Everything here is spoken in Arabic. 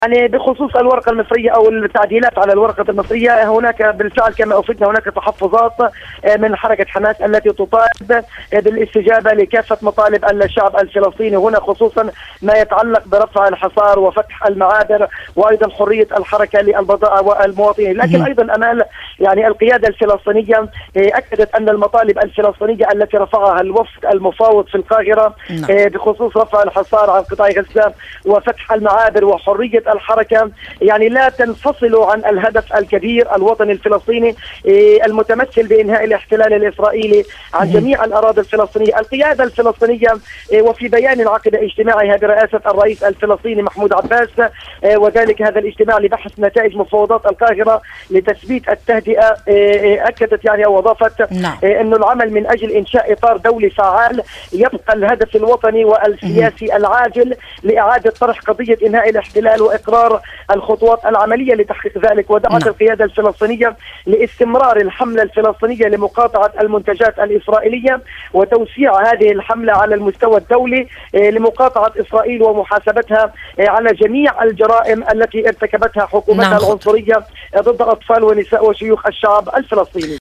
يعني بخصوص الورقة المصرية أو التعديلات على الورقة المصرية، هناك بالفعل كما أفدنا هناك تحفظات من حركة حماس التي تطالب بالاستجابة لكافة مطالب الشعب الفلسطيني هنا، خصوصا ما يتعلق برفع الحصار وفتح المعابر وأيضا حرية الحركة للبضائع والمواطنين. لكن أيضا أمال يعني القيادة الفلسطينية أكدت أن المطالب الفلسطينية التي رفعها الوفد المفاوض في القاهرة بخصوص رفع الحصار عن قطاع غزة وفتح المعابر وحرية الحركة يعني لا تنفصل عن الهدف الكبير الوطني الفلسطيني المتمثل بإنهاء الاحتلال الإسرائيلي عن جميع الأراضي الفلسطينية. القيادة الفلسطينية وفي بيان عقد اجتماعها برئاسة الرئيس الفلسطيني محمود عباس، وذلك هذا الاجتماع لبحث نتائج مفاوضات القاهرة لتثبيت التهدئة، أكدت يعني أو أضافت أنه العمل من أجل إنشاء إطار دولي فعال يبقى الهدف الوطني والسياسي العاجل لإعادة طرح قضية إنهاء الاحتلال وإقرار الخطوات العملية لتحقيق ذلك. ودعت القيادة الفلسطينية لاستمرار الحملة الفلسطينية لمقاطعة المنتجات الإسرائيلية وتوسيع هذه الحملة على المستوى الدولي لمقاطعة إسرائيل ومحاسبتها على جميع الجرائم التي ارتكبتها حكومتها العنصرية ضد أطفال ونساء وشيوخ الشعب الفلسطيني.